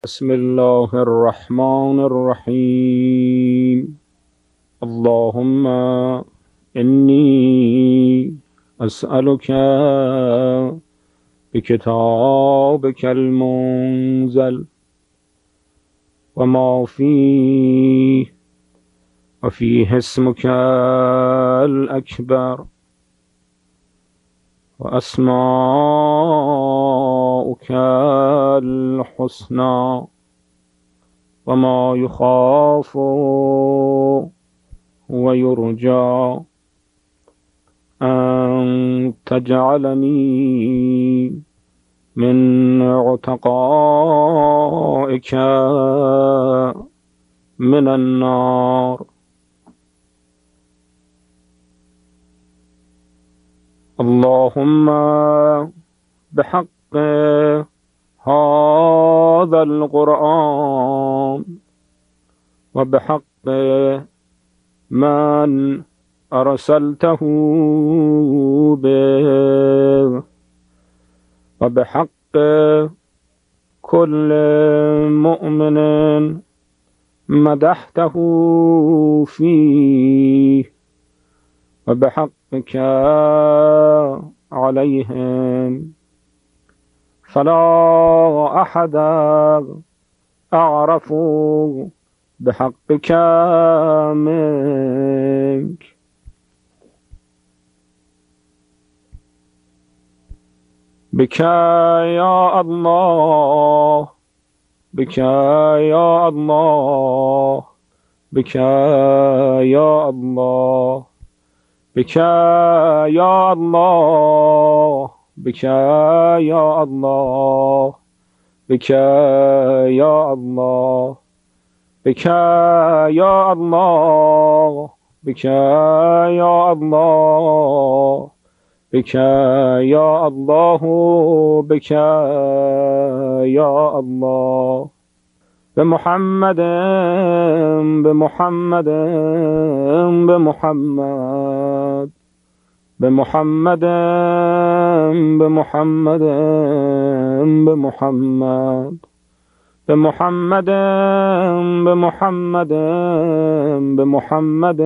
بسم الله الرحمن الرحيم. اللهم إني أسألك بكتابك المنزل وما فيه وفيه اسمك الأكبر وأسماؤك الحسنى وما يخاف ويرجى أن تجعلني من عتقائك من النار. اللهم بحق هذا القرآن وبحق من أرسلته به وبحق كل مؤمن مدحته فيه وبحقك عليهم فلا أحد أعرف بحقك منك. بك يا الله، بك يا الله، بك يا الله، بك يا الله، بك يا الله، بك يا الله، بك يا الله، بك يا الله، بك يا الله، بك يا الله. بمحمد بمحمد بمحمد بمحمد بمحمد بمحمد بمحمد بمحمد بمحمد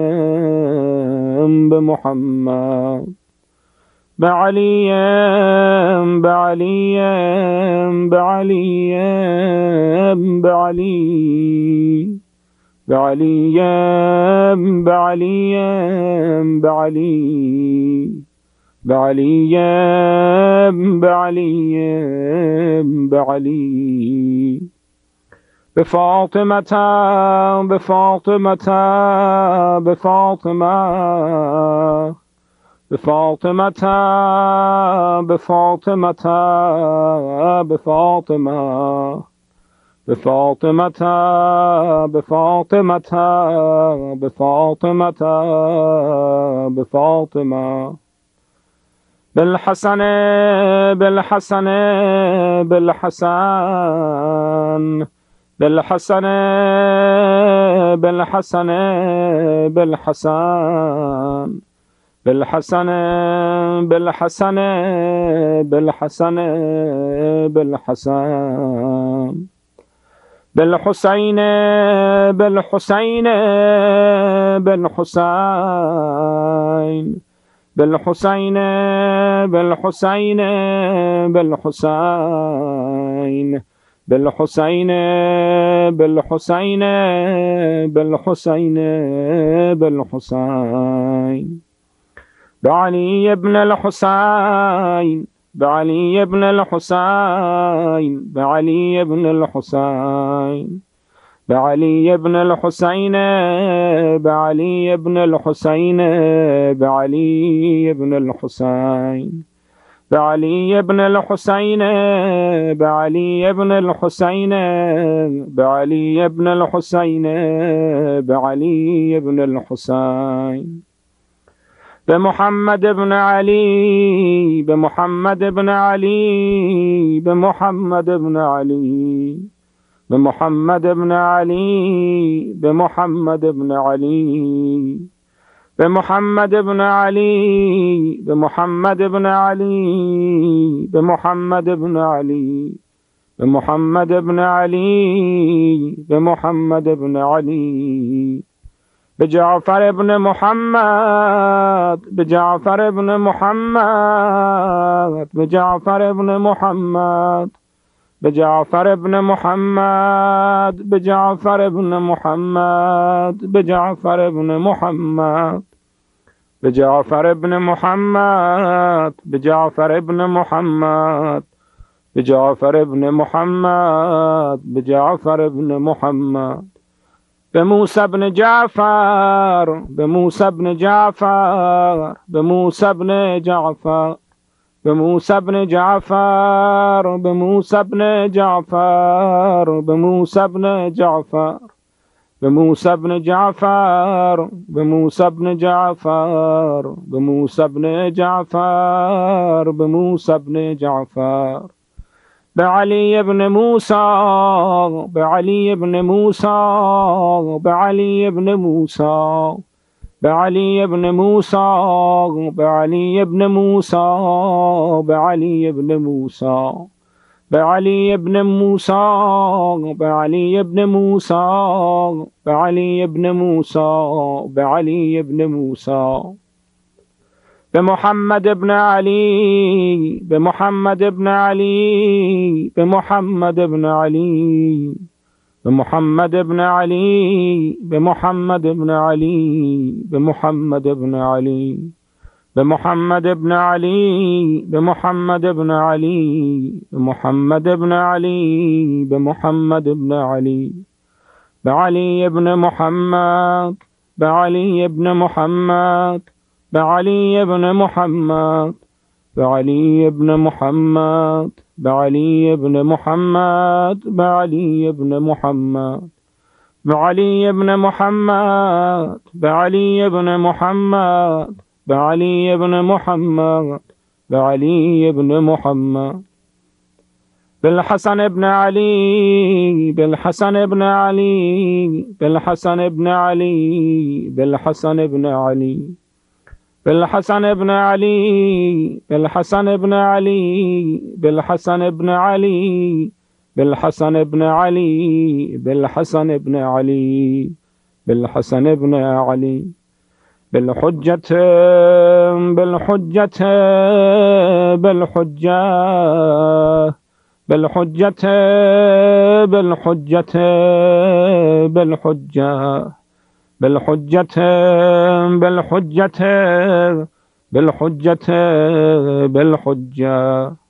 بمحمد بعلي بعلي بعلي بعلي بعلي بعلي بعلي بعلي بعلي بعلي بفاطمة بفاطمة بفاطمة بفاطمة بفاطمة بفاطمة بفاطمة بفاطمة بفاطمة بفاطمة بالحسن بالحسن بالحسن بالحسن بالحسن بالحسن بالحسن بالحسن بالحسن بالحسن بالحسين بالحسين بالحسين بالحسين بالحسين بالحسين بالحسين بالحسين بالحسين بالحسين بعلي بن الحسين بعلي بن الحسين بعلي بن الحسين بعلي بن الحسين بعلي بن الحسين بعلي بن الحسين بعلي بن الحسين بعلي بن الحسين بعلي بن الحسين بعلي بن الحسين بمحمد بن علي بمحمد بن علي بمحمد بن علي بمحمد بن علي بمحمد بن علي بمحمد بن علي بمحمد بن علي بمحمد بن علي بمحمد بن علي بمحمد بن علي بجعفر بن محمد بجعفر بن محمد بجعفر بن محمد بجعفر بن محمد بجعفر بن محمد بجعفر بن محمد بجعفر بن محمد بجعفر بن محمد بجعفر بن محمد بجعفر بن محمد بموسى بن جعفر بموسى بن جعفر بموسى بن جعفر بموسى بن جعفر بموسى بن جعفر بموسى بن جعفر بموسى بن جعفر بموسى بن جعفر بموسى بن جعفر بموسى بن جعفر بعلي بن موسى بعلي بن موسى بعلي بن موسى بعلي بن موسى بعلي بن موسى بعلي بن موسى بعلي بن موسى بعلي بن موسى بعلي بن موسى بعلي بن موسى بمحمد بن علي بمحمد بن علي بمحمد بن علي بمحمد بن علي بمحمد بن علي بمحمد بن علي بمحمد بن علي بمحمد بن علي بمحمد بن علي بمحمد بن علي بعلي بن محمد بعلي بن محمد بعلي بن محمد بعلي بن محمد بعلي بن محمد بعلي بن محمد بعلي بن محمد بعلي بن محمد بعلي بن محمد بعلي بن محمد بالحسن بن علي بالحسن بن علي بالحسن بن علي بالحسن بن علي بالحسن بن علي بالحسن بن علي بالحسن بن علي بالحسن بن علي بالحسن بن علي بالحسن بن علي بالحجة بالحجة بالحجة بالحجة بالحجة بالحجة بالحجة بالحجة بالحجة بالحجة